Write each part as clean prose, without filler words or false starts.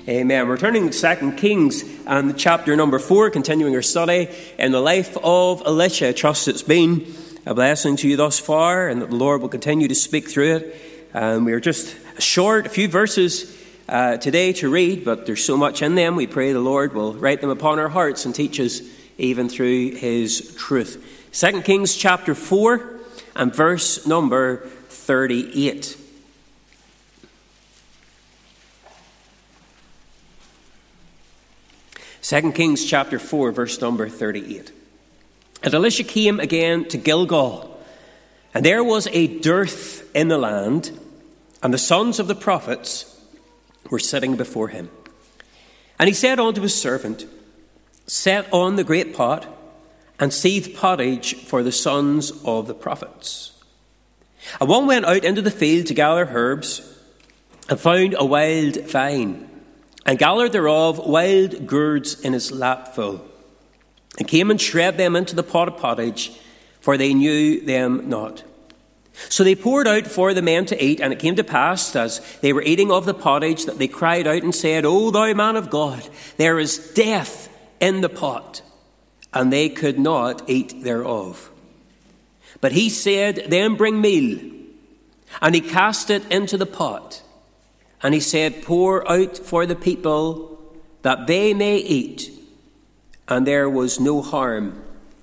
Amen. We're turning to 2 Kings and chapter number 4, continuing our study in the life of Elisha. I trust it's been a blessing to you thus far and that the Lord will continue to speak through it. We are just a few verses today to read, but there's so much in them. We pray the Lord will write them upon our hearts and teach us even through his truth. 2 Kings chapter 4 and verse number 38. 2 Kings chapter 4, verse number 38. And Elisha came again to Gilgal, and there was a dearth in the land, and the sons of the prophets were sitting before him. And he said unto his servant, Set on the great pot, and seethe pottage for the sons of the prophets. And one went out into the field to gather herbs, and found a wild vine, and gathered thereof wild gourds in his lapful, and came and shred them into the pot of pottage, for they knew them not. So they poured out for the men to eat, and it came to pass, as they were eating of the pottage, that they cried out and said, O thou man of God, there is death in the pot. And they could not eat thereof. But he said, Then bring meal. And he cast it into the pot. And he said, Pour out for the people, that they may eat. And there was no harm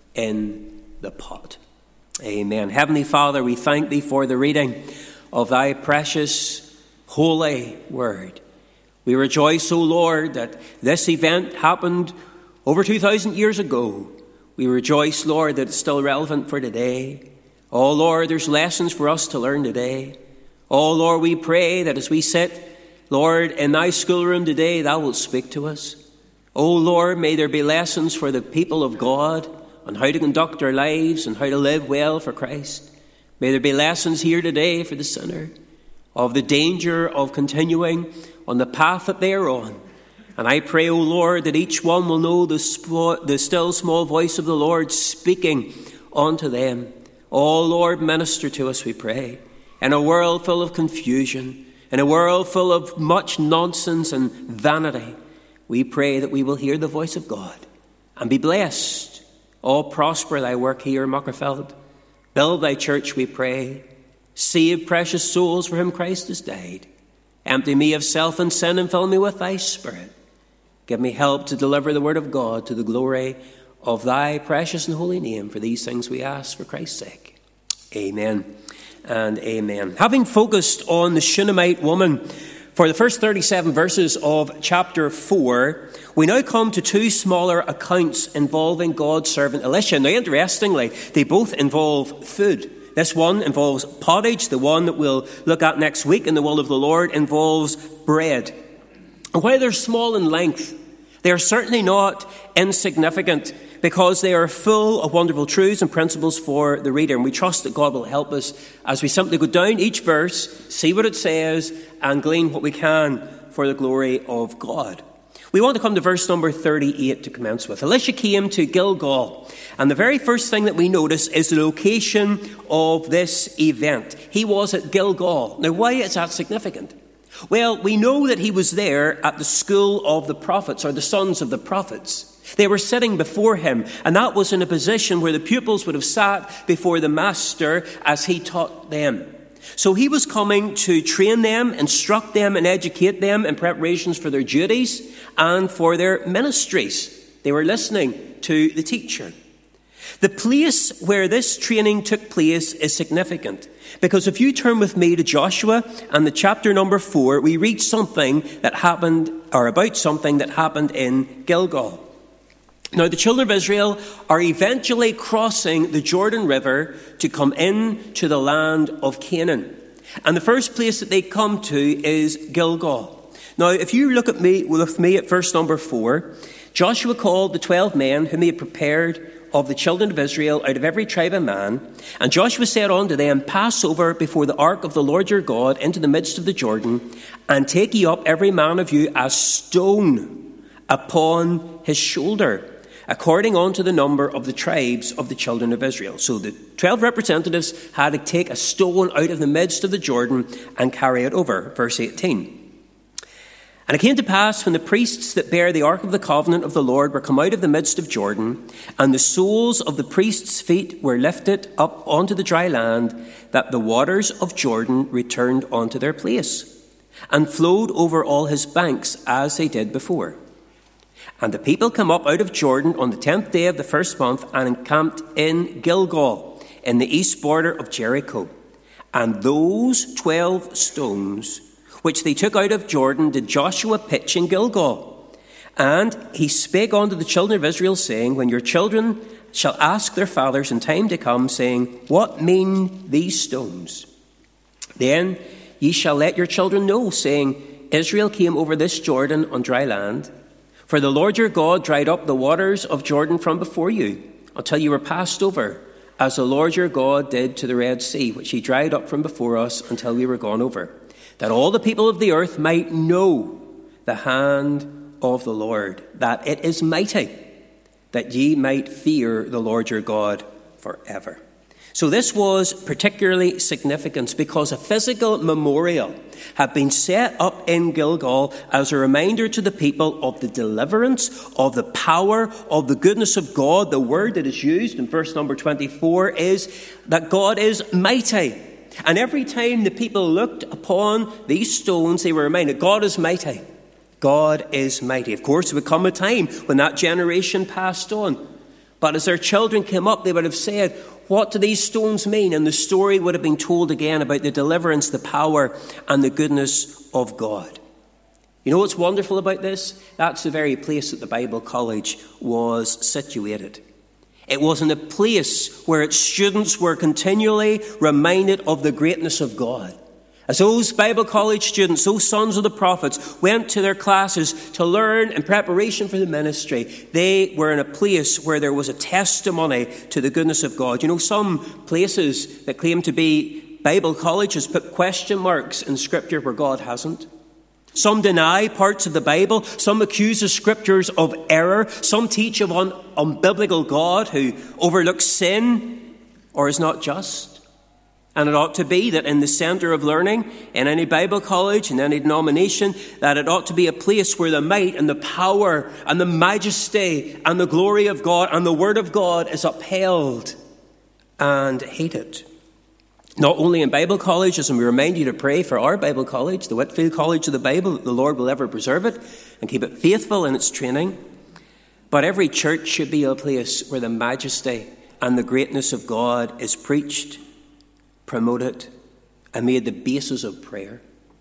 in the pot. Amen. Heavenly Father, we thank thee for the reading of thy precious, holy word. We rejoice, O Lord, that this event happened over 2,000 years ago. We rejoice, Lord, that it's still relevant for today. Oh, Lord, there's lessons for us to learn today. Oh, Lord, we pray that as we sit, Lord, in thy schoolroom today, thou wilt speak to us. Oh, Lord, may there be lessons for the people of God on how to conduct our lives and how to live well for Christ. May there be lessons here today for the sinner of the danger of continuing on the path that they are on. And I pray, O Lord, that each one will know the still small voice of the Lord speaking unto them. Oh, Lord, minister to us, we pray. In a world full of confusion, in a world full of much nonsense and vanity, we pray that we will hear the voice of God and be blessed. Oh, prosper thy work here in Muckerfeld. Build thy church, we pray. Save precious souls for whom Christ has died. Empty me of self and sin and fill me with thy Spirit. Give me help to deliver the word of God to the glory of thy precious and holy name. For these things we ask for Christ's sake. Amen and amen. Having focused on the Shunammite woman for the first 37 verses of chapter 4, we now come to two smaller accounts involving God's servant Elisha. Now, interestingly, they both involve food. This one involves pottage. The one that we'll look at next week in the will of the Lord involves bread. And while they're small in length, they are certainly not insignificant, because they are full of wonderful truths and principles for the reader. And we trust that God will help us as we simply go down each verse, see what it says, and glean what we can for the glory of God. We want to come to verse number 38 to commence with. Elisha came to Gilgal. And the very first thing that we notice is the location of this event. He was at Gilgal. Now, why is that significant? Well, we know that he was there at the school of the prophets, or the sons of the prophets. They were sitting before him, and that was in a position where the pupils would have sat before the master as he taught them. So he was coming to train them, instruct them, and educate them in preparations for their duties and for their ministries. They were listening to the teacher. The place where this training took place is significant, because if you turn with me to Joshua and the chapter number 4, we read something that happened, or about something that happened in Gilgal. Now, the children of Israel are eventually crossing the Jordan River to come into the land of Canaan. And the first place that they come to is Gilgal. Now, if you look at with me at verse number 4, Joshua called the 12 men whom he had prepared of the children of Israel out of every tribe of man. And Joshua said unto them, Pass over before the ark of the Lord your God into the midst of the Jordan, and take ye up every man of you a stone upon his shoulder, according unto the number of the tribes of the children of Israel. So the 12 representatives had to take a stone out of the midst of the Jordan and carry it over. Verse 18. And it came to pass, when the priests that bear the ark of the covenant of the Lord were come out of the midst of Jordan, and the soles of the priests' feet were lifted up onto the dry land, that the waters of Jordan returned unto their place, and flowed over all his banks as they did before. And the people come up out of Jordan on the 10th day of the first month, and encamped in Gilgal, in the east border of Jericho. And those 12 stones which they took out of Jordan did Joshua pitch in Gilgal. And he spake unto the children of Israel, saying, When your children shall ask their fathers in time to come, saying, What mean these stones? Then ye shall let your children know, saying, Israel came over this Jordan on dry land. For the Lord your God dried up the waters of Jordan from before you, until you were passed over, as the Lord your God did to the Red Sea, which he dried up from before us until we were gone over, that all the people of the earth might know the hand of the Lord, that it is mighty, that ye might fear the Lord your God forever. So this was particularly significant because a physical memorial had been set up in Gilgal as a reminder to the people of the deliverance, of the power, of the goodness of God. The word that is used in verse number 24 is that God is mighty. And every time the people looked upon these stones, they were reminded, God is mighty. God is mighty. Of course, there would come a time when that generation passed on. But as their children came up, they would have said, what do these stones mean? And the story would have been told again about the deliverance, the power, and the goodness of God. You know what's wonderful about this? That's the very place that the Bible College was situated. It was in a place where its students were continually reminded of the greatness of God. As those Bible college students, those sons of the prophets, went to their classes to learn in preparation for the ministry, they were in a place where there was a testimony to the goodness of God. You know, some places that claim to be Bible colleges put question marks in Scripture where God hasn't. Some deny parts of the Bible. Some accuse the Scriptures of error. Some teach of an unbiblical God who overlooks sin or is not just. And it ought to be that in the centre of learning, in any Bible college, in any denomination, that it ought to be a place where the might and the power and the majesty and the glory of God and the Word of God is upheld and hated. Not only in Bible colleges, and we remind you to pray for our Bible college, the Whitfield College of the Bible, that the Lord will ever preserve it and keep it faithful in its training. But every church should be a place where the majesty and the greatness of God is preached, promoted, and made the basis of prayer.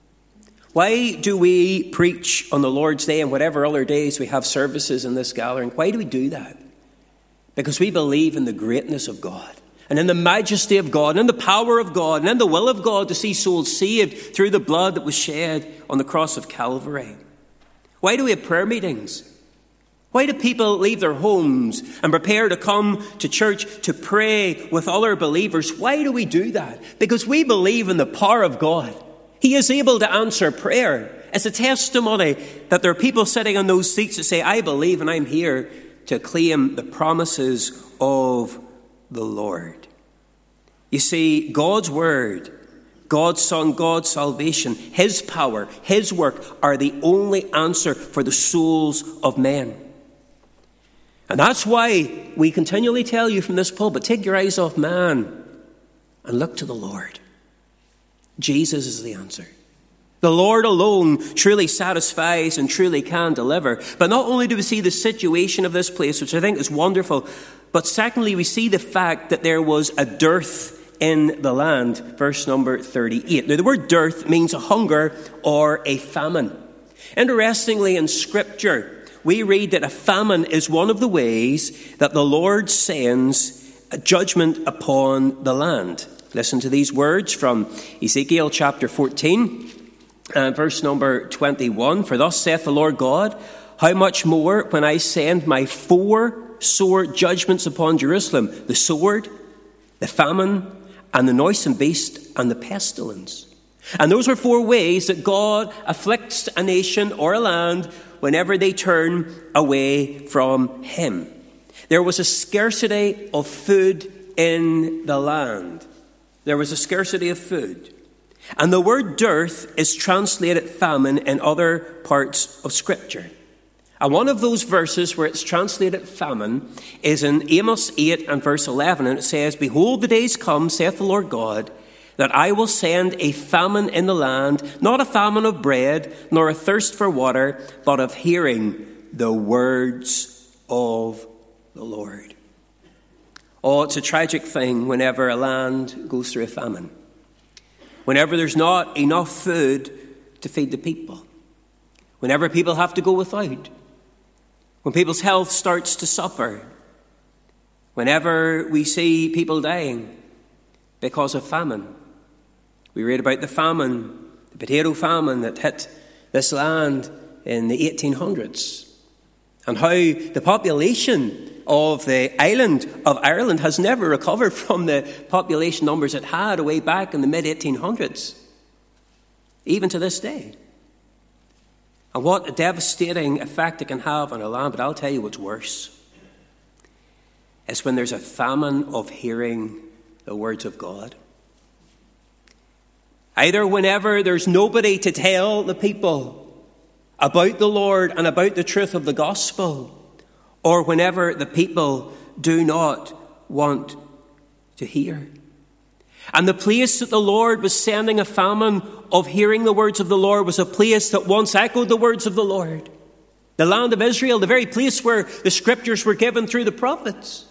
Why do we preach on the Lord's Day and whatever other days we have services in this gathering? Why do we do that? Because we believe in the greatness of God, and in the majesty of God, and in the power of God, and in the will of God to see souls saved through the blood that was shed on the cross of Calvary. Why do we have prayer meetings? Why do people leave their homes and prepare to come to church to pray with other believers? Why do we do that? Because we believe in the power of God. He is able to answer prayer. It's a testimony that there are people sitting on those seats that say, I believe and I'm here to claim the promises of the Lord. You see, God's word, God's Son, God's salvation, his power, his work are the only answer for the souls of men. And that's why we continually tell you from this pulpit, take your eyes off man and look to the Lord. Jesus is the answer. The Lord alone truly satisfies and truly can deliver. But not only do we see the situation of this place, which I think is wonderful, but secondly, we see the fact that there was a dearth in the land. Verse number 38. Now, the word dearth means a hunger or a famine. Interestingly, in Scripture, we read that a famine is one of the ways that the Lord sends a judgment upon the land. Listen to these words from Ezekiel chapter 14, verse number 21. For thus saith the Lord God, how much more when I send my 4 sore judgments upon Jerusalem, the sword, the famine, and the noisome beast, and the pestilence. And those are 4 ways that God afflicts a nation or a land whenever they turn away from him. There was a scarcity of food in the land. There was a scarcity of food. And the word dearth is translated famine in other parts of Scripture. And one of those verses where it's translated famine is in Amos 8 and verse 11. And it says, "Behold, the days come, saith the Lord God, that I will send a famine in the land, not a famine of bread, nor a thirst for water, but of hearing the words of the Lord." Oh, it's a tragic thing whenever a land goes through a famine. Whenever there's not enough food to feed the people. Whenever people have to go without. When people's health starts to suffer. Whenever we see people dying because of famine. We read about the famine, the potato famine that hit this land in the 1800s. And how the population of the island of Ireland has never recovered from the population numbers it had way back in the mid-1800s. Even to this day. And what a devastating effect it can have on a land. But I'll tell you what's worse. It's when there's a famine of hearing the words of God. Either whenever there's nobody to tell the people about the Lord and about the truth of the gospel, or whenever the people do not want to hear. And the place that the Lord was sending a famine of hearing the words of the Lord was a place that once echoed the words of the Lord. The land of Israel, the very place where the scriptures were given through the prophets.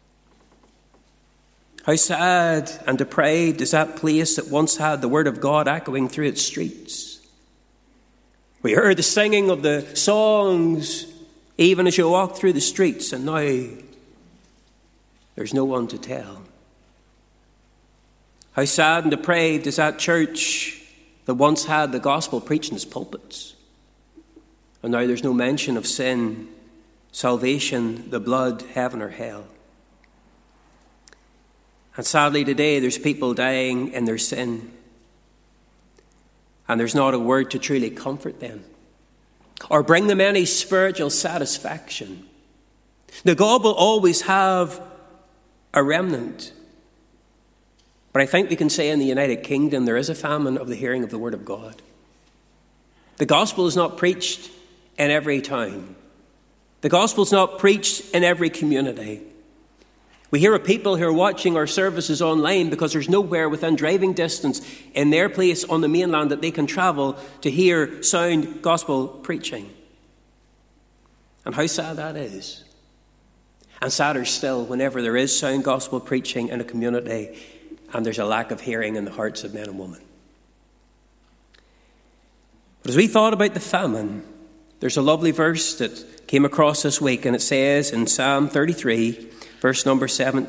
How sad and depraved is that place that once had the word of God echoing through its streets. We heard the singing of the songs even as you walk through the streets, and now there's no one to tell. How sad and depraved is that church that once had the gospel preached in its pulpits, and now there's no mention of sin, salvation, the blood, heaven or hell. And sadly today there's people dying in their sin, and there's not a word to truly comfort them or bring them any spiritual satisfaction. Now, God will always have a remnant. But I think we can say in the United Kingdom there is a famine of the hearing of the word of God. The gospel is not preached in every town. The gospel is not preached in every community. We hear of people who are watching our services online because there's nowhere within driving distance in their place on the mainland that they can travel to hear sound gospel preaching. And how sad that is. And sadder still whenever there is sound gospel preaching in a community and there's a lack of hearing in the hearts of men and women. But as we thought about the famine, there's a lovely verse that came across this week, and it says in Psalm 33, verse number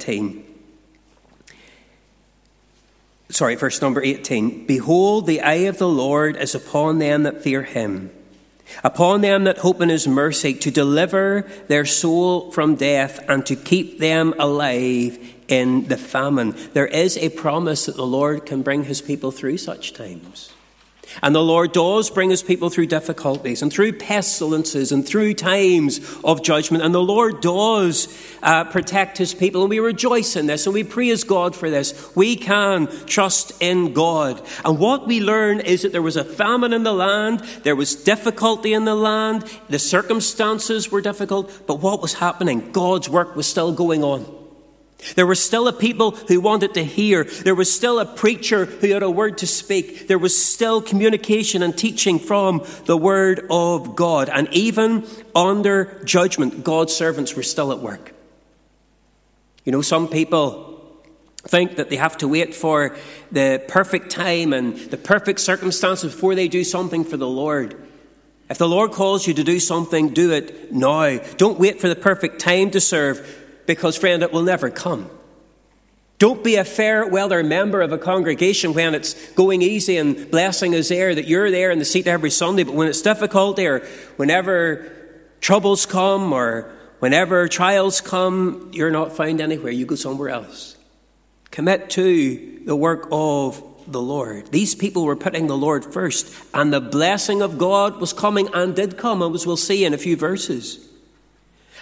18. "Behold, the eye of the Lord is upon them that fear him, upon them that hope in his mercy, to deliver their soul from death and to keep them alive in the famine." There is a promise that the Lord can bring his people through such times. And the Lord does bring his people through difficulties and through pestilences and through times of judgment. And the Lord does protect his people. And we rejoice in this and we praise God for this. We can trust in God. And what we learn is that there was a famine in the land. There was difficulty in the land. The circumstances were difficult. But what was happening? God's work was still going on. There were still a people who wanted to hear. There was still a preacher who had a word to speak. There was still communication and teaching from the word of God. And even under judgment, God's servants were still at work. You know, some people think that they have to wait for the perfect time and the perfect circumstances before they do something for the Lord. If the Lord calls you to do something, do it now. Don't wait for the perfect time to serve. Because, friend, it will never come. Don't be a fair weather member of a congregation when it's going easy and blessing is there, that you're there in the seat every Sunday. But when it's difficulty or whenever troubles come or whenever trials come, you're not found anywhere. You go somewhere else. Commit to the work of the Lord. These people were putting the Lord first, and the blessing of God was coming and did come, as we'll see in a few verses.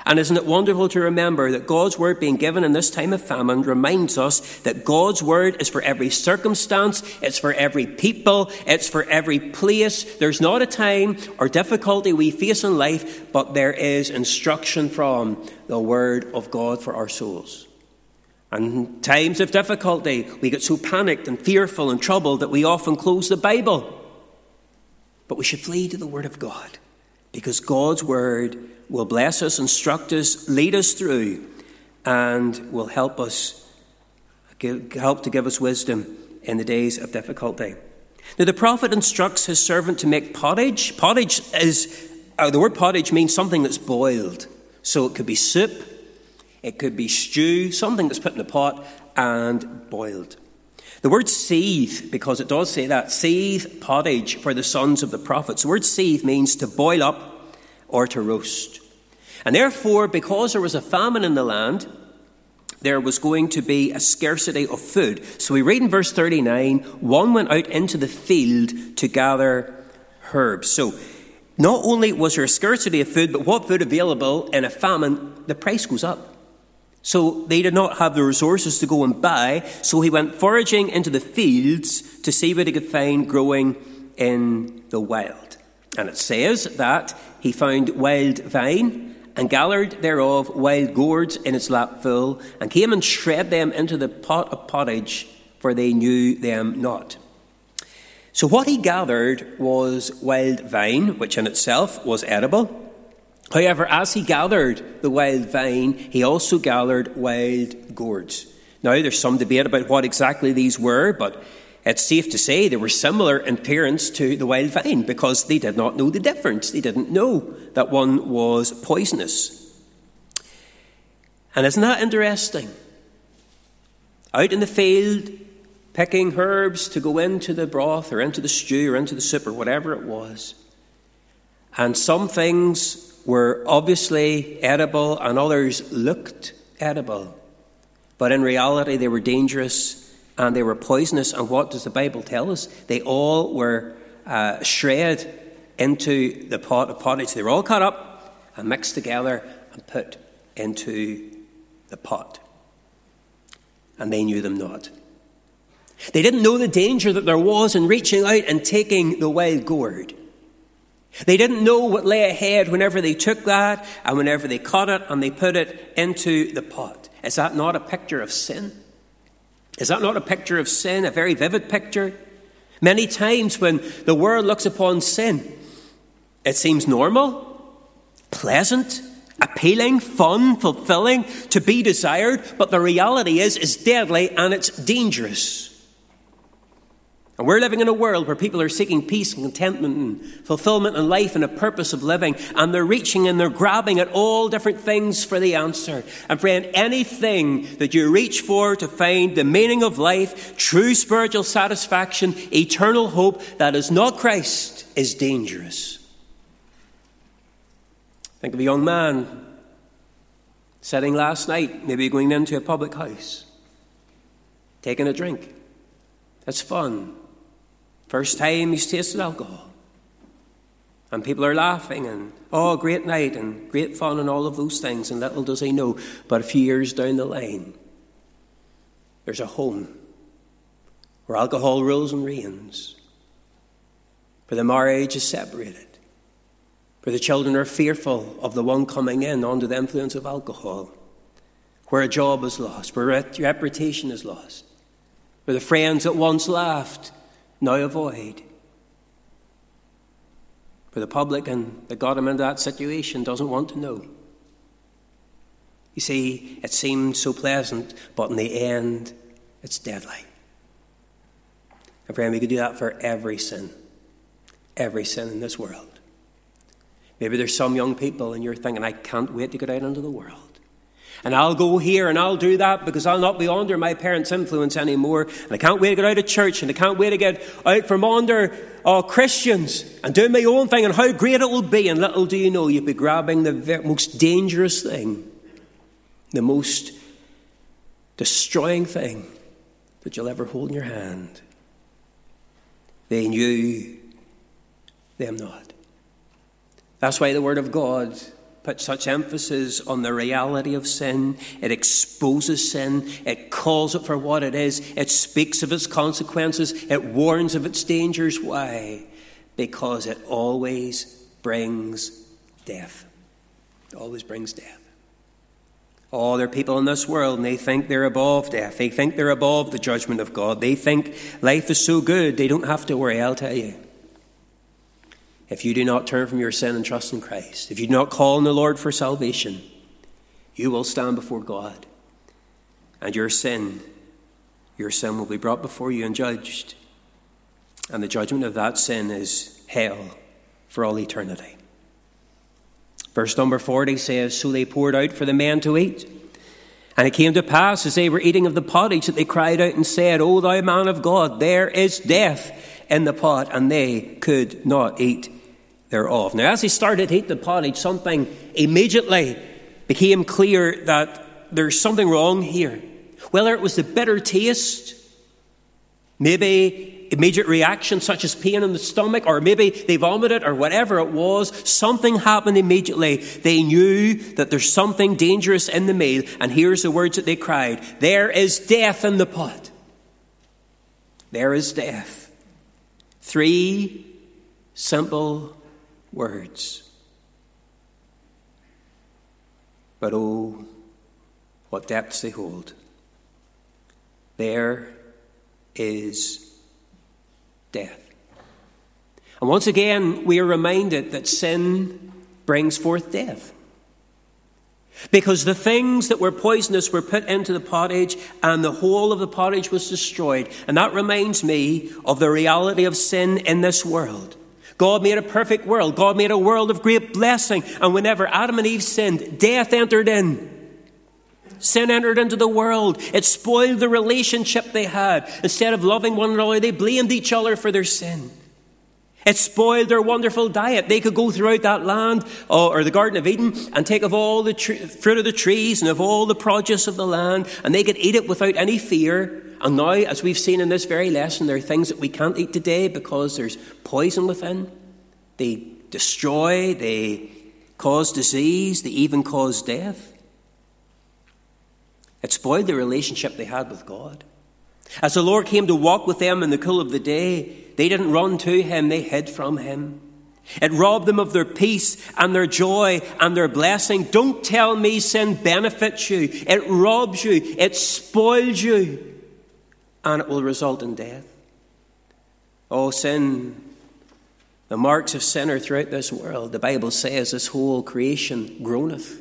And isn't it wonderful to remember that God's word being given in this time of famine reminds us that God's word is for every circumstance, it's for every people, it's for every place. There's not a time or difficulty we face in life, but there is instruction from the word of God for our souls. And in times of difficulty, we get so panicked and fearful and troubled that we often close the Bible. But we should flee to the word of God, because God's word will bless us, instruct us, lead us through, and will help to give us wisdom in the days of difficulty. Now, the prophet instructs his servant to make pottage. The word pottage means something that's boiled. So it could be soup, it could be stew, something that's put in a pot and boiled. The word seethe, because it does say that, seethe pottage for the sons of the prophets. The word seethe means to boil up or to roast. And therefore, because there was a famine in the land, there was going to be a scarcity of food. So we read in verse 39, one went out into the field to gather herbs. So not only was there a scarcity of food, but what food available in a famine, the price goes up. So they did not have the resources to go and buy, so he went foraging into the fields to see what he could find growing in the wild. And it says that he found wild vine, and gathered thereof wild gourds in its lap full, and came and shred them into the pot of pottage, for they knew them not. So what he gathered was wild vine, which in itself was edible. However, as he gathered the wild vine, he also gathered wild gourds. Now, there's some debate about what exactly these were, but it's safe to say they were similar in appearance to the wild vine, because they did not know the difference. They didn't know that one was poisonous. And isn't that interesting? Out in the field, picking herbs to go into the broth or into the stew or into the soup or whatever it was. And some things were obviously edible and others looked edible. But in reality, they were dangerous and they were poisonous. And what does the Bible tell us? They all were shred into the pot of pottage. They were all cut up and mixed together and put into the pot. And they knew them not. They didn't know the danger that there was in reaching out and taking the wild gourd. They didn't know what lay ahead whenever they took that and whenever they cut it and they put it into the pot. Is that not a picture of sin? Is that not a picture of sin, a very vivid picture? Many times when the world looks upon sin, it seems normal, pleasant, appealing, fun, fulfilling, to be desired, but the reality is it's deadly and it's dangerous. And we're living in a world where people are seeking peace and contentment and fulfillment in life and a purpose of living. And they're reaching and they're grabbing at all different things for the answer. And friend, anything that you reach for to find the meaning of life, true spiritual satisfaction, eternal hope that is not Christ is dangerous. Think of a young man sitting last night, maybe going into a public house, taking a drink. It's fun. First time he's tasted alcohol. And people are laughing and, oh, great night and great fun and all of those things. And little does he know, but a few years down the line, there's a home where alcohol rules and reigns, where the marriage is separated, where the children are fearful of the one coming in under the influence of alcohol, where a job is lost, where reputation is lost, where the friends that once laughed now avoid. Where the public and that got him into that situation doesn't want to know. You see, it seemed so pleasant, but in the end, it's deadly. And friend, we could do that for every sin in this world. Maybe there's some young people and you're thinking, I can't wait to get out into the world. And I'll go here and I'll do that because I'll not be under my parents' influence anymore. And I can't wait to get out of church and I can't wait to get out from under Christians and do my own thing and how great it will be. And little do you know, you'll be grabbing the most dangerous thing, the most destroying thing that you'll ever hold in your hand. They knew them not. That's why the Word of God puts such emphasis on the reality of sin. It exposes sin. It calls it for what it is. It speaks of its consequences. It warns of its dangers. Why? Because it always brings death. It always brings death. Oh, there are people in this world and they think they're above death. They think they're above the judgment of God. They think life is so good they don't have to worry. I'll tell you. If you do not turn from your sin and trust in Christ, if you do not call on the Lord for salvation, you will stand before God. And your sin will be brought before you and judged. And the judgment of that sin is hell for all eternity. Verse number 40 says, so they poured out for the men to eat. And it came to pass, as they were eating of the pottage, that they cried out and said, O thou man of God, there is death in the pot. And they could not eat thereof. Now, as they started to eat the pottage, something immediately became clear that there's something wrong here. Whether it was the bitter taste, maybe immediate reaction such as pain in the stomach, or maybe they vomited, or whatever it was, something happened immediately. They knew that there's something dangerous in the meal, and here's the words that they cried. There is death in the pot. There is death. 3 simple words. But oh, what depths they hold. There is death. And once again, we are reminded that sin brings forth death. Because the things that were poisonous were put into the pottage, and the whole of the pottage was destroyed. And that reminds me of the reality of sin in this world. God made a perfect world. God made a world of great blessing. And whenever Adam and Eve sinned, death entered in. Sin entered into the world. It spoiled the relationship they had. Instead of loving one another, they blamed each other for their sin. It spoiled their wonderful diet. They could go throughout that land, or the Garden of Eden, and take of all the fruit of the trees and of all the produce of the land, and they could eat it without any fear. And now, as we've seen in this very lesson, there are things that we can't eat today because there's poison within. They destroy, they cause disease, they even cause death. It spoiled the relationship they had with God. As the Lord came to walk with them in the cool of the day, they didn't run to him, they hid from him. It robbed them of their peace and their joy and their blessing. Don't tell me sin benefits you. It robs you, it spoils you, and it will result in death. Oh, sin, the marks of sin are throughout this world. The Bible says this whole creation groaneth.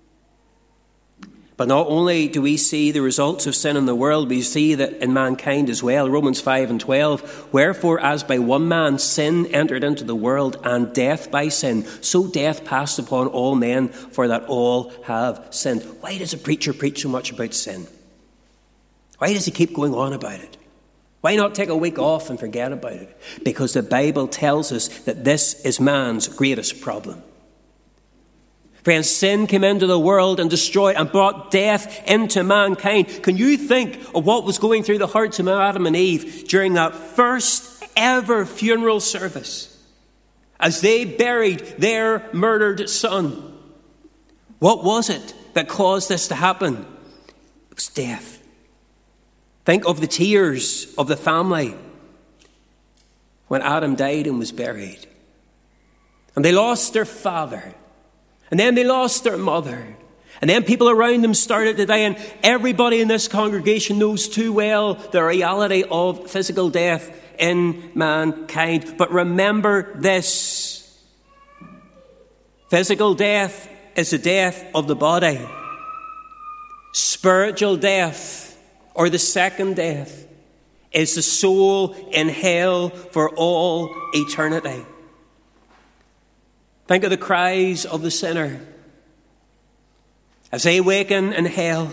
But not only do we see the results of sin in the world, we see that in mankind as well. Romans 5:12, wherefore as by one man sin entered into the world, and death by sin, so death passed upon all men, for that all have sinned. Why does a preacher preach so much about sin? Why does he keep going on about it? Why not take a week off and forget about it? Because the Bible tells us that this is man's greatest problem. Friends, sin came into the world and destroyed and brought death into mankind. Can you think of what was going through the hearts of Adam and Eve during that first ever funeral service as they buried their murdered son? What was it that caused this to happen? It was death. Think of the tears of the family when Adam died and was buried. And they lost their father. And then they lost their mother. And then people around them started to die. And everybody in this congregation knows too well the reality of physical death in mankind. But remember this. Physical death is the death of the body. Spiritual death, or the second death, is the soul in hell for all eternity. Think of the cries of the sinner as they awaken in hell.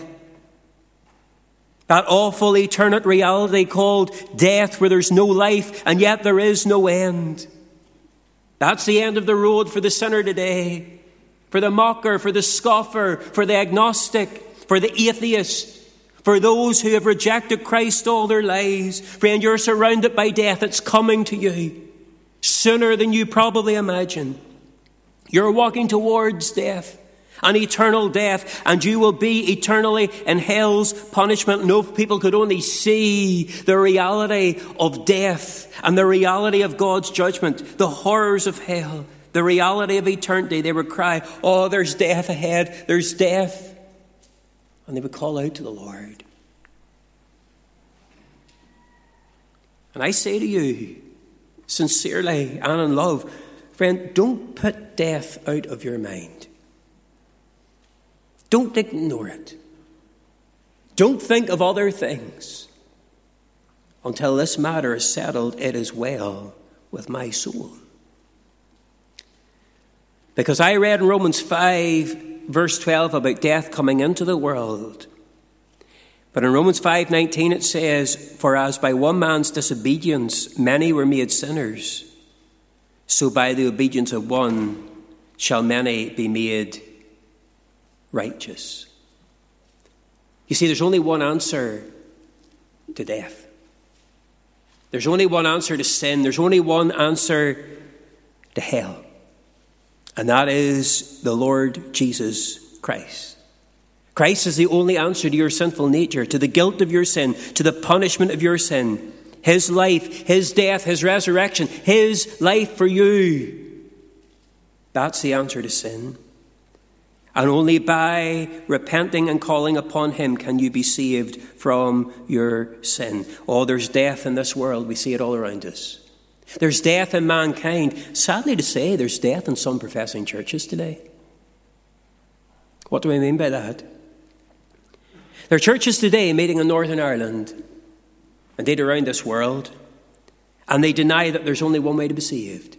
That awful eternal reality called death, where there's no life and yet there is no end. That's the end of the road for the sinner today. For the mocker, for the scoffer, for the agnostic, for the atheist, for those who have rejected Christ all their lives. Friend, you're surrounded by death. It's coming to you sooner than you probably imagine. You're walking towards death, an eternal death, and you will be eternally in hell's punishment. No, people could only see the reality of death and the reality of God's judgment, the horrors of hell, the reality of eternity. They would cry, oh, there's death ahead, there's death. And they would call out to the Lord. And I say to you, sincerely and in love, friend, don't put death out of your mind. Don't ignore it. Don't think of other things. Until this matter is settled, it is well with my soul. Because I read in Romans 5, verse 12, about death coming into the world. But in Romans 5:19 it says, for as by one man's disobedience many were made sinners, so by the obedience of one shall many be made righteous. You see, there's only one answer to death. There's only one answer to sin. There's only one answer to hell. And that is the Lord Jesus Christ. Christ is the only answer to your sinful nature, to the guilt of your sin, to the punishment of your sin. His life, his death, his resurrection, his life for you. That's the answer to sin. And only by repenting and calling upon him can you be saved from your sin. Oh, there's death in this world. We see it all around us. There's death in mankind. Sadly to say, there's death in some professing churches today. What do I mean by that? There are churches today meeting in Northern Ireland, indeed around this world, and they deny that there's only one way to be saved.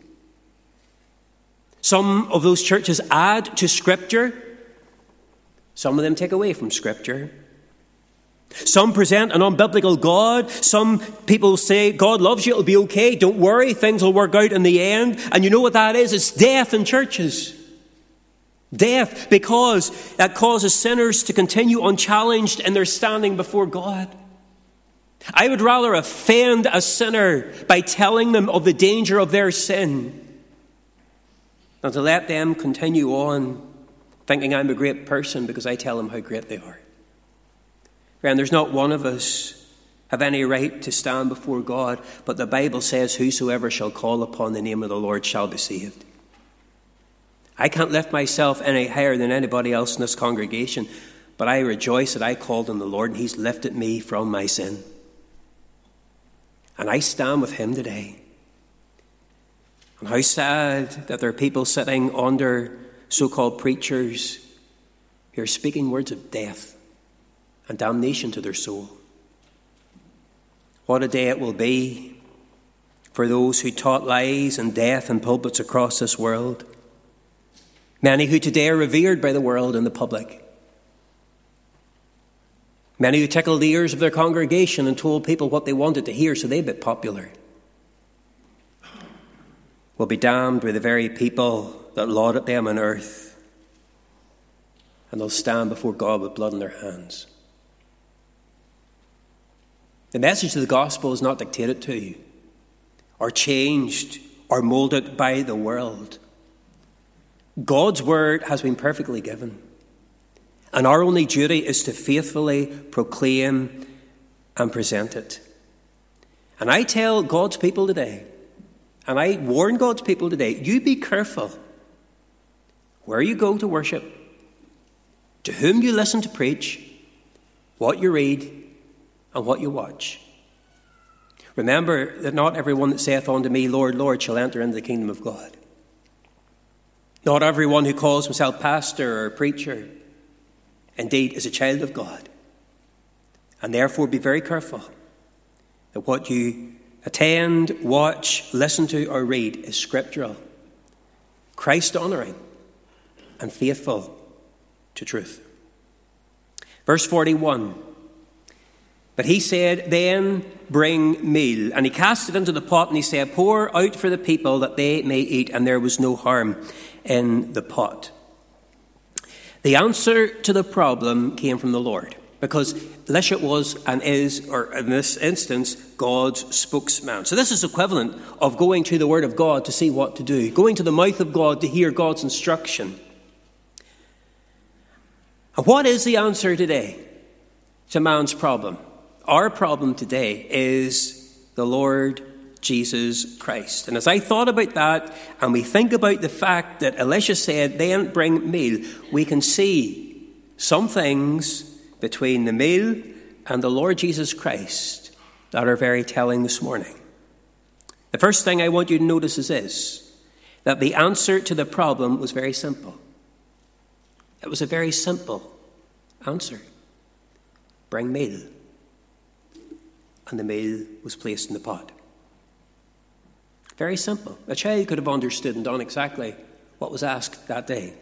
Some of those churches add to Scripture. Some of them take away from Scripture. Some present an unbiblical God. Some people say, God loves you, it'll be okay, don't worry, things will work out in the end. And you know what that is? It's death in churches. Death, because that causes sinners to continue unchallenged in their standing before God. I would rather offend a sinner by telling them of the danger of their sin than to let them continue on thinking I'm a great person because I tell them how great they are. Friend, there's not one of us have any right to stand before God, but the Bible says, whosoever shall call upon the name of the Lord shall be saved. I can't lift myself any higher than anybody else in this congregation, but I rejoice that I called on the Lord and he's lifted me from my sin. And I stand with him today. And how sad that there are people sitting under so-called preachers who are speaking words of death and damnation to their soul. What a day it will be for those who taught lies and death in pulpits across this world. Many who today are revered by the world and the public. Many who tickled the ears of their congregation and told people what they wanted to hear so they'd be popular. Will be damned by the very people that lauded them on earth. And they'll stand before God with blood in their hands. The message of the gospel is not dictated to you, or changed, or molded by the world. God's word has been perfectly given. And our only duty is to faithfully proclaim and present it. And I tell God's people today, and I warn God's people today, you be careful where you go to worship, to whom you listen to preach, what you read, and what you watch. Remember that not everyone that saith unto me, Lord, Lord, shall enter into the kingdom of God. Not everyone who calls himself pastor or preacher, indeed, is a child of God. And therefore be very careful that what you attend, watch, listen to, or read is scriptural, Christ-honouring, and faithful to truth. Verse 41. But he said, then bring meal. And he cast it into the pot, and he said, pour out for the people that they may eat. And there was no harm in the pot. The answer to the problem came from the Lord. because Elisha was and is, or in this instance, God's spokesman. So this is equivalent of going to the Word of God to see what to do, going to the mouth of God to hear God's instruction. And what is the answer today to man's problem? Our problem today is the Lord Jesus Christ. And as I thought about that, and we think about the fact that Elisha said, then bring meal, we can see some things between the meal and the Lord Jesus Christ that are very telling this morning. The first thing I want you to notice is this, that the answer to the problem was very simple. It was a very simple answer. Bring meal. And the meal was placed in the pot. Very simple. A child could have understood and done exactly what was asked that day.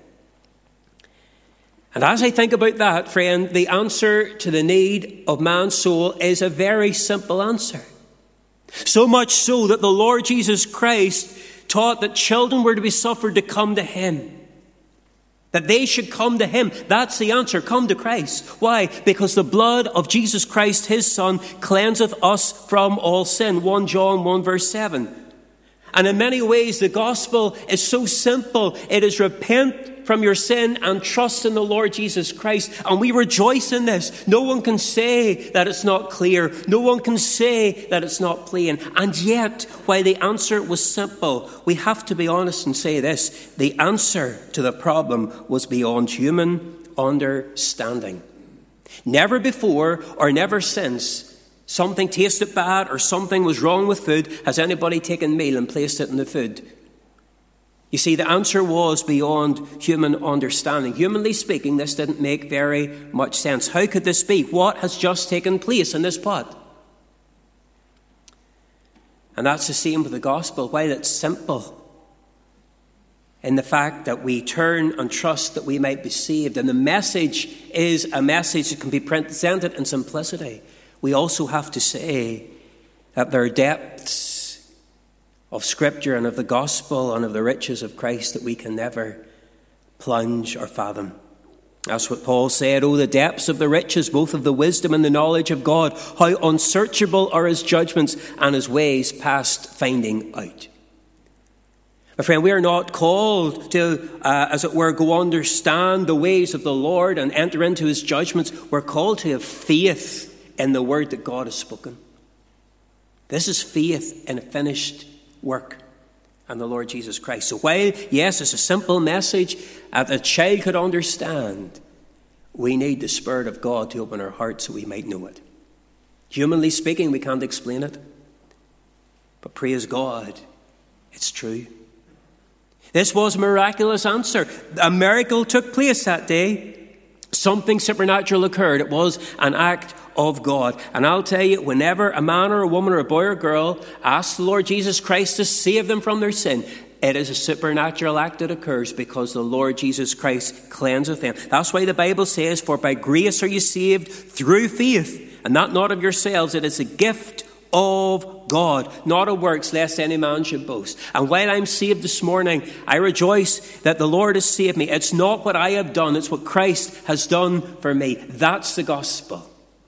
And as I think about that, friend, the answer to the need of man's soul is a very simple answer. So much so that the Lord Jesus Christ taught that children were to be suffered to come to him. That they should come to him. That's the answer. Come to Christ. Why? Because the blood of Jesus Christ, his Son, cleanseth us from all sin. 1 John 1 verse 7. And in many ways, the gospel is so simple. It is repent from your sin and trust in the Lord Jesus Christ. And we rejoice in this. No one can say that it's not clear. No one can say that it's not plain. And yet, while the answer was simple, we have to be honest and say this. The answer to the problem was beyond human understanding. Never before or never since something tasted bad or something was wrong with food has anybody taken meal and placed it in the food. You see, the answer was beyond human understanding. Humanly speaking, this didn't make very much sense. How could this be? What has just taken place in this pot? And that's the same with the gospel. While it's simple in the fact that we turn and trust that we might be saved, and the message is a message that can be presented in simplicity, we also have to say that there are depths of Scripture and of the gospel and of the riches of Christ that we can never plunge or fathom. That's what Paul said, "Oh, the depths of the riches, both of the wisdom and the knowledge of God, how unsearchable are his judgments and his ways past finding out." My friend, we are not called to, as it were, go understand the ways of the Lord and enter into his judgments. We're called to have faith in the word that God has spoken. This is faith in a finished work and the Lord Jesus Christ. So while, yes, it's a simple message that a child could understand, we need the Spirit of God to open our hearts so we might know it. Humanly speaking, we can't explain it. But praise God, it's true. This was a miraculous answer. A miracle took place that day. Something supernatural occurred. It was an act of God. And I'll tell you, whenever a man or a woman or a boy or girl asks the Lord Jesus Christ to save them from their sin, it is a supernatural act that occurs because the Lord Jesus Christ cleanseth them. That's why the Bible says, "For by grace are you saved through faith, and that not of yourselves. It is a gift of God, not of works, lest any man should boast." And while I'm saved this morning, I rejoice that the Lord has saved me. It's not what I have done, it's what Christ has done for me. That's the gospel.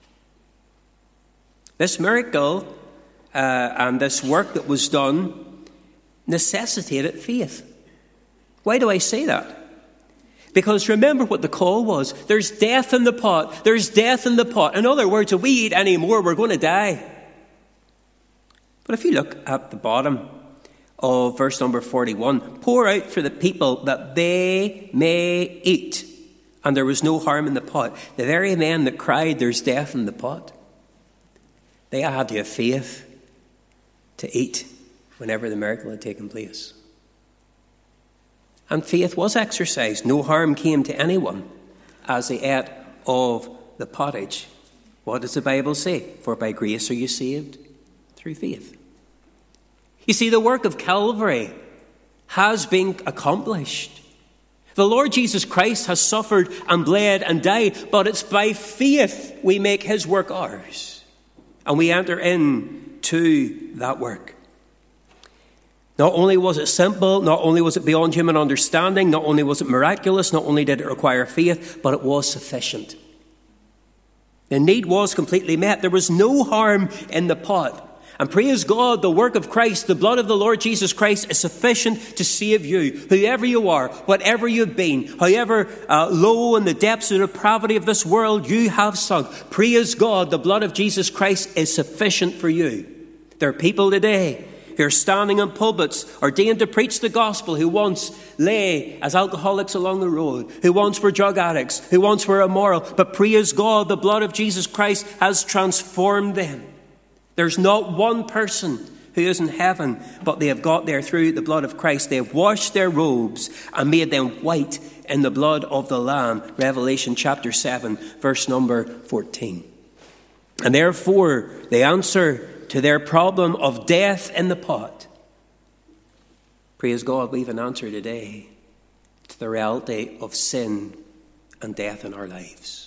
This miracle and this work that was done necessitated faith. Why do I say that? Because remember what the call was. There's death in the pot. There's death in the pot. In other words, if we eat any more, we're going to die. But if you look at the bottom of verse number 41, "Pour out for the people that they may eat, and there was no harm in the pot." The very men that cried, "There's death in the pot," they had to have faith to eat whenever the miracle had taken place. And faith was exercised. No harm came to anyone as they ate of the pottage. What does the Bible say? "For by grace are you saved through faith." You see, the work of Calvary has been accomplished. The Lord Jesus Christ has suffered and bled and died, but it's by faith we make his work ours. And we enter into that work. Not only was it simple, not only was it beyond human understanding, not only was it miraculous, not only did it require faith, but it was sufficient. The need was completely met. There was no harm in the pot. And praise God, the work of Christ, the blood of the Lord Jesus Christ is sufficient to save you. Whoever you are, whatever you've been, however low in the depths of depravity of this world you have sunk, praise God, the blood of Jesus Christ is sufficient for you. There are people today who are standing in pulpits, ordained to preach the gospel, who once lay as alcoholics along the road, who once were drug addicts, who once were immoral. But praise God, the blood of Jesus Christ has transformed them. There's not one person who is in heaven, but they have got there through the blood of Christ. They have washed their robes and made them white in the blood of the Lamb. Revelation chapter 7, verse number 14. And therefore, the answer to their problem of death in the pot, praise God, we have an answer today to the reality of sin and death in our lives.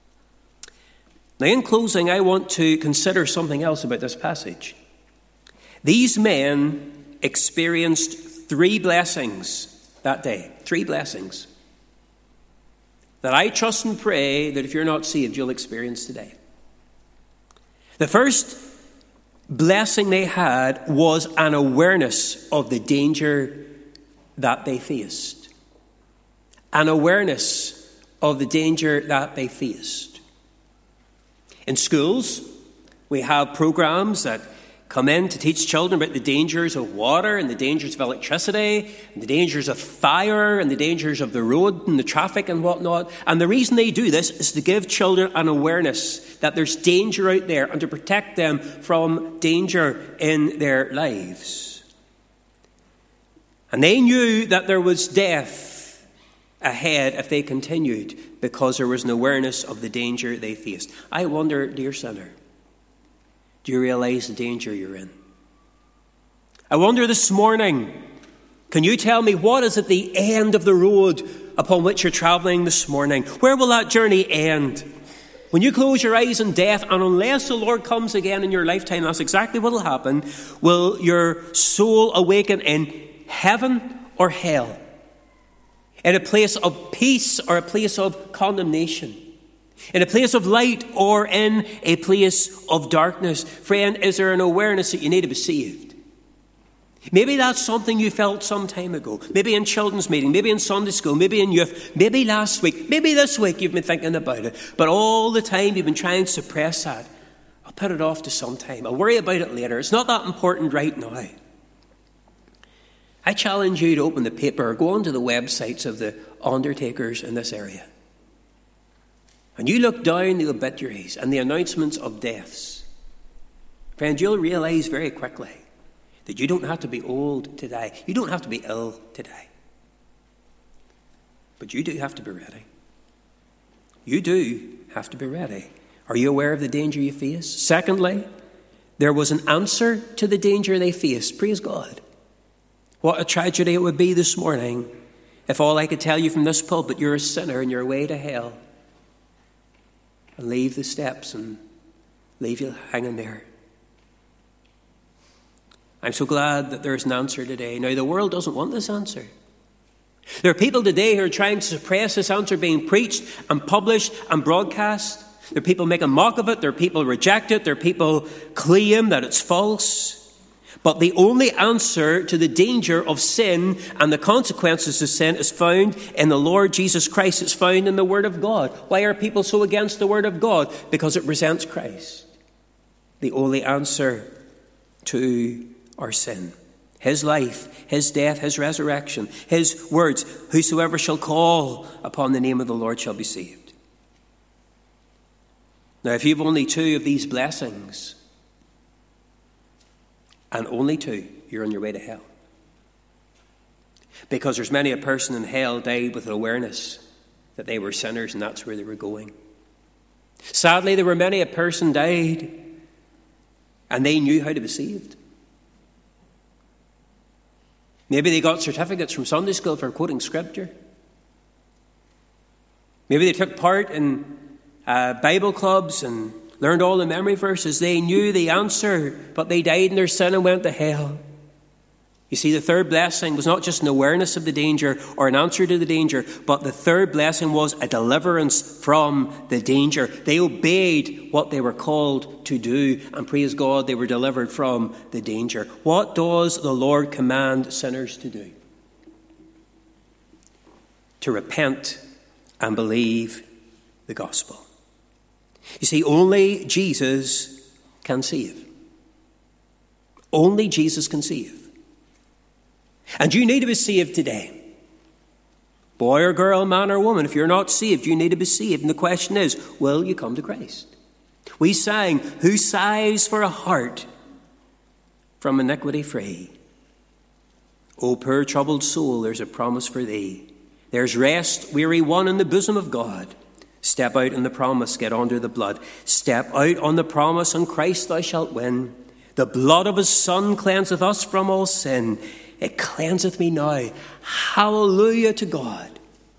Now, in closing, I want to consider something else about this passage. These men experienced 3 blessings that day. 3 blessings that I trust and pray that if you're not saved, you'll experience today. The first blessing they had was an awareness of the danger that they faced. An awareness of the danger that they faced. In schools, we have programs that come in to teach children about the dangers of water and the dangers of electricity and the dangers of fire and the dangers of the road and the traffic and whatnot. And the reason they do this is to give children an awareness that there's danger out there and to protect them from danger in their lives. And they knew that there was death ahead if they continued because there was an awareness of the danger they faced. I wonder, dear sinner, do you realize the danger you're in? I wonder this morning, can you tell me what is at the end of the road upon which you're travelling this morning? Where will that journey end? When you close your eyes in death, and unless the Lord comes again in your lifetime, that's exactly what will happen, will your soul awaken in heaven or hell? In a place of peace or a place of condemnation? In a place of light or in a place of darkness? Friend, is there an awareness that you need to be saved? Maybe that's something you felt some time ago. Maybe in children's meeting, maybe in Sunday school, maybe in youth, maybe last week, maybe this week you've been thinking about it. But all the time you've been trying to suppress that. I'll put it off to some time. I'll worry about it later. It's not that important right now. I challenge you to open the paper or go onto the websites of the undertakers in this area. And you look down the obituaries and the announcements of deaths. Friend, you'll realize very quickly that you don't have to be old to die. You don't have to be ill to die. But you do have to be ready. You do have to be ready. Are you aware of the danger you face? Secondly, there was an answer to the danger they faced. Praise God. What a tragedy it would be this morning if all I could tell you from this pulpit, you're a sinner and you're way to hell. And leave the steps and leave you hanging there. I'm so glad that there's an answer today. Now, the world doesn't want this answer. There are people today who are trying to suppress this answer being preached and published and broadcast. There are people making mock of it. There are people reject it. There are people claim that it's false. But the only answer to the danger of sin and the consequences of sin is found in the Lord Jesus Christ. It's found in the Word of God. Why are people so against the Word of God? Because it presents Christ, the only answer to our sin. His life, His death, His resurrection, His words, whosoever shall call upon the name of the Lord shall be saved. Now, if you've only 2 of these blessings, and only 2, you're on your way to hell. Because there's many a person in hell died with an awareness that they were sinners and that's where they were going. Sadly, there were many a person died and they knew how to be saved. Maybe they got certificates from Sunday school for quoting scripture. Maybe they took part in Bible clubs and learned all the memory verses. They knew the answer, but they died in their sin and went to hell. You see, the third blessing was not just an awareness of the danger or an answer to the danger, but the third blessing was a deliverance from the danger. They obeyed what they were called to do, and praise God, they were delivered from the danger. What does the Lord command sinners to do? To repent and believe the gospel. You see, only Jesus can save. Only Jesus can save. And you need to be saved today. Boy or girl, man or woman, if you're not saved, you need to be saved. And the question is, will you come to Christ? We sang, who sighs for a heart from iniquity free? O poor troubled soul, there's a promise for thee. There's rest, weary one, in the bosom of God. Step out in the promise, get under the blood. Step out on the promise, and Christ thou shalt win. The blood of his Son cleanseth us from all sin. It cleanseth me now. Hallelujah to God.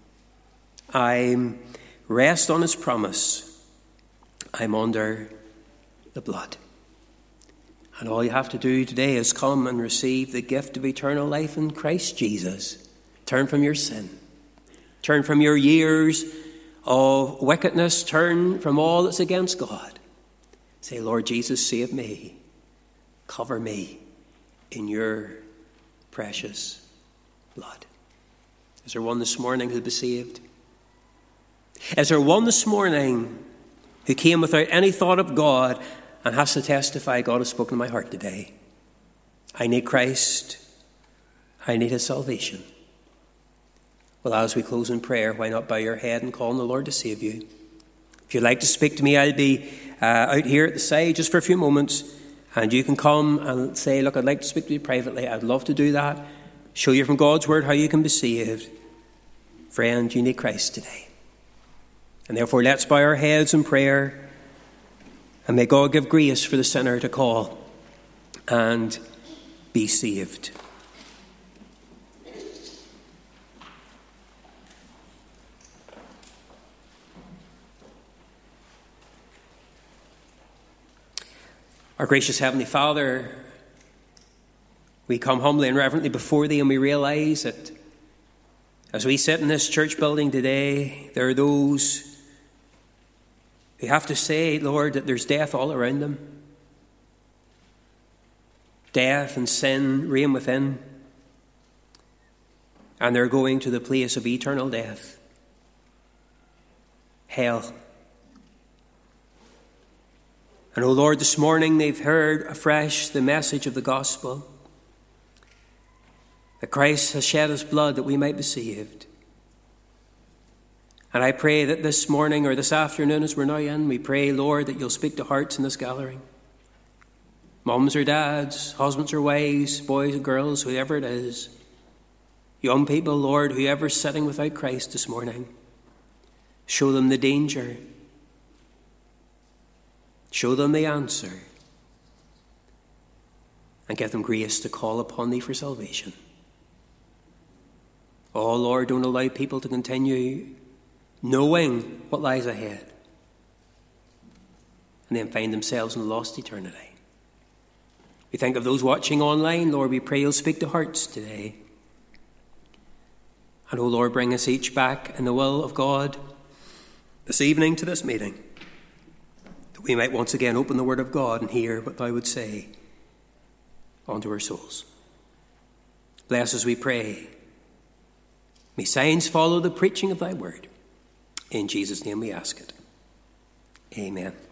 I'm rest on his promise. I'm under the blood. And all you have to do today is come and receive the gift of eternal life in Christ Jesus. Turn from your sin. Turn from your years of wickedness. Turn from all that's against God. Say, Lord Jesus, save me. Cover me in your precious blood. Is there one this morning who'll be saved? Is there one this morning who came without any thought of God and has to testify, God has spoken to my heart today? I need Christ. I need his salvation. Well, as we close in prayer, why not bow your head and call on the Lord to save you? If you'd like to speak to me, I'll be out here at the side just for a few moments. And you can come and say, look, I'd like to speak to you privately. I'd love to do that. Show you from God's word how you can be saved. Friend, you need Christ today. And therefore, let's bow our heads in prayer. And may God give grace for the sinner to call and be saved. Our gracious Heavenly Father, we come humbly and reverently before Thee, and we realize that as we sit in this church building today, there are those who have to say, Lord, that there's death all around them. Death and sin reign within, and they're going to the place of eternal death, hell. And, oh Lord, this morning they've heard afresh the message of the gospel, that Christ has shed his blood that we might be saved. And I pray that this morning or this afternoon as we're now in, we pray, Lord, that you'll speak to hearts in this gathering. Mums or dads, husbands or wives, boys or girls, whoever it is. Young people, Lord, whoever's sitting without Christ this morning. Show them the danger. Show them the answer, and give them grace to call upon Thee for salvation. Oh, Lord, don't allow people to continue knowing what lies ahead and then find themselves in lost eternity. We think of those watching online. Lord, we pray you'll speak to hearts today. And, oh, Lord, bring us each back in the will of God this evening to this meeting, that we might once again open the Word of God and hear what Thou would say unto our souls. Bless us, we pray. May signs follow the preaching of Thy Word. In Jesus' name we ask it. Amen.